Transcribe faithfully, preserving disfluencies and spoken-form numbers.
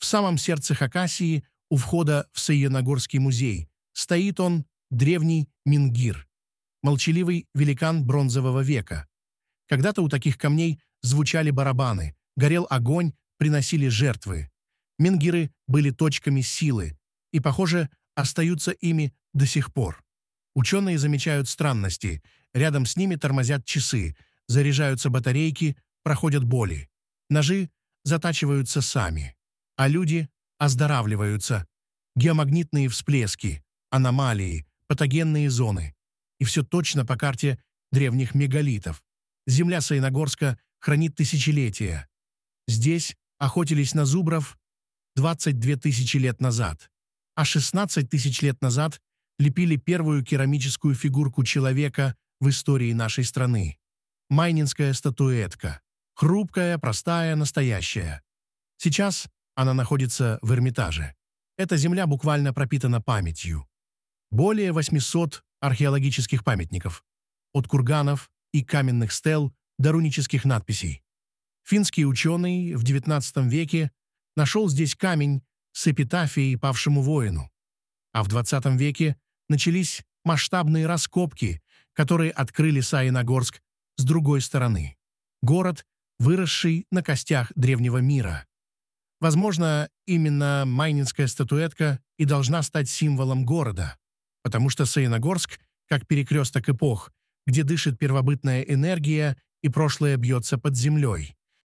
самом сердце Хакасии, у входа в Саяногорский музей, стоит он, древний Мингир, молчаливый великан бронзового века. Когда-то у таких камней звучали барабаны, горел огонь, приносили жертвы. Мингиры были точками силы и, похоже, остаются ими до сих пор. Ученые замечают странности. Рядом с ними тормозят часы, заряжаются батарейки, проходят боли. Ножи затачиваются сами, а люди оздоравливаются. Геомагнитные всплески, аномалии, патогенные зоны. И все точно по карте древних мегалитов. Земля Саяногорска хранит тысячелетия. Здесь охотились на зубров двадцать две тысячи лет назад, а шестнадцать тысяч лет назад лепили первую керамическую фигурку человека в истории нашей страны. Майнинская статуэтка. Хрупкая, простая, настоящая. Сейчас она находится в Эрмитаже. Эта земля буквально пропитана памятью. Более восьмисот археологических памятников. От курганов и каменных стел до рунических надписей. Финский ученый в девятнадцатом веке нашел здесь камень с эпитафией павшему воину. А в двадцатом веке начались масштабные раскопки, которые открыли Саяногорск с другой стороны. Город, выросший на костях древнего мира. Возможно, именно майнинская статуэтка и должна стать символом города, потому что Саяногорск, как перекресток эпох, где дышит первобытная энергия и прошлое бьется под землей.